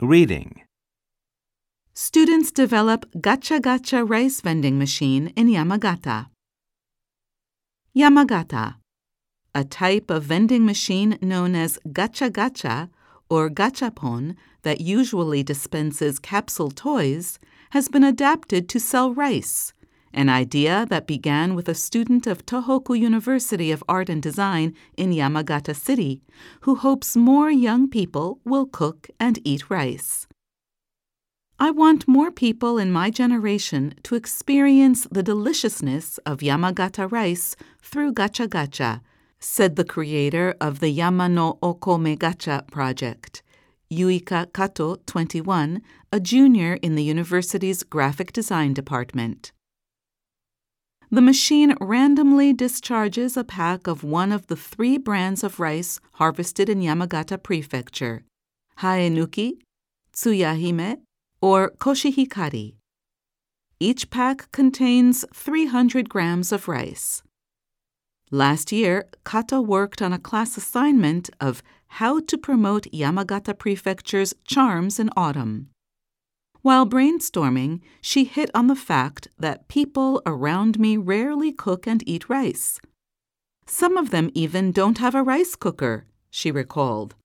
Reading. Students develop Gacha Gacha rice vending machine in Yamagata. Yamagata. A type of vending machine known as Gacha Gacha or Gachapon that usually dispenses capsule toys has been adapted to sell rice, an idea that began with a student of Tohoku University of Art and Design in Yamagata City who hopes more young people will cook and eat rice. I want more people in my generation to experience the deliciousness of Yamagata rice through Gacha Gacha, said the creator of the Yama no Okome Gacha project, Yuika Kato, 21, a junior in the university's graphic design department. The machine randomly discharges a pack of one of the 3 brands of rice harvested in Yamagata Prefecture, Haenuki, Tsuyahime, or Koshihikari. Each pack contains 300 grams of rice. Last year, Kato worked on a class assignment of how to promote Yamagata Prefecture's charms in autumn. While brainstorming, she hit on the fact that people around me rarely cook and eat rice. Some of them even don't have a rice cooker, she recalled.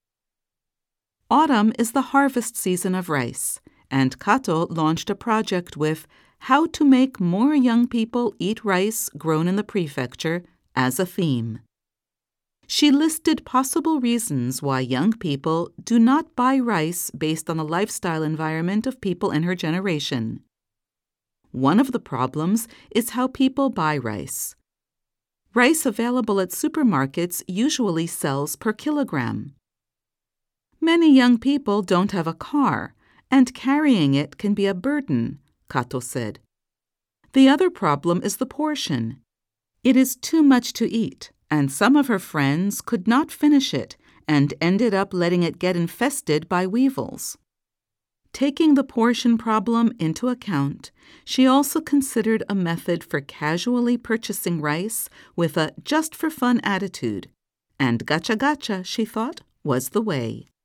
Autumn is the harvest season of rice, and Kato launched a project with how to make more young people eat rice grown in the prefecture as a theme. She listed possible reasons why young people do not buy rice based on the lifestyle environment of people in her generation. One of the problems is how people buy rice. Rice available at supermarkets usually sells per kilogram. Many young people don't have a car, and carrying it can be a burden, Kato said. The other problem is the portion. It is too much to eat, and some of her friends could not finish it and ended up letting it get infested by weevils. Taking the portion problem into account, she also considered a method for casually purchasing rice with a just-for-fun attitude, and Gacha Gacha, she thought, was the way.